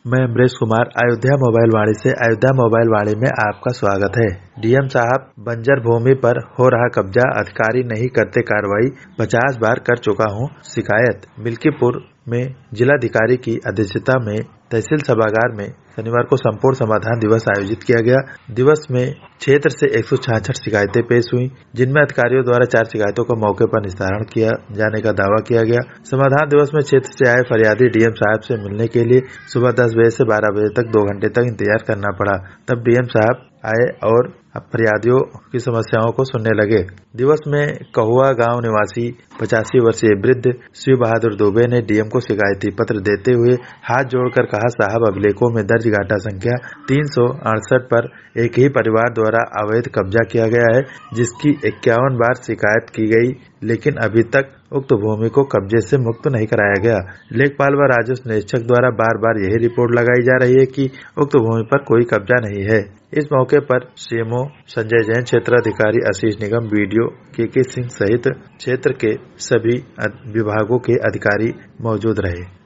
मैं अमरेश कुमार अयोध्या मोबाइल वाणी से अयोध्या मोबाइल वाणी में आपका स्वागत है। डीएम साहब, बंजर भूमि पर हो रहा कब्जा, अधिकारी नहीं करते कार्रवाई, 50 बार कर चुका हूं शिकायत। मिल्कीपुर में जिलाधिकारी की अध्यक्षता में तहसील सभागार में शनिवार को संपूर्ण समाधान दिवस आयोजित किया गया। दिवस में क्षेत्र से 166 शिकायतें पेश हुई, जिनमें अधिकारियों द्वारा 4 शिकायतों का मौके पर निस्तारण किया जाने का दावा किया गया। समाधान दिवस में क्षेत्र से आए फरियादी डीएम साहब से मिलने के लिए सुबह 10 बजे से 12 बजे तक 2 घंटे तक इंतजार करना पड़ा। तब डीएम साहब आए और फरियादियों की समस्याओं को सुनने लगे। दिवस में कहुआ गांव निवासी 85 वर्षीय वृद्ध शिव बहादुर दुबे ने डीएम को शिकायती पत्र देते हुए हाथ जोड़कर कहा, साहब, अभिलेखों में दर्ज घाटा संख्या 368 पर एक ही परिवार द्वारा अवैध कब्जा किया गया है, जिसकी 51 बार शिकायत की गई, लेकिन अभी तक उक्त भूमि को कब्जे से मुक्त नहीं कराया गया। लेखपाल व राजस्व निरीक्षक द्वारा बार बार यही रिपोर्ट लगाई जा रही है कि उक्त भूमि पर कोई कब्जा नहीं है। इस मौके पर सीएमओ संजय जैन, क्षेत्राधिकारी आशीष निगम, बीडीओ के सिंह सहित क्षेत्र के सभी विभागों के अधिकारी मौजूद रहे।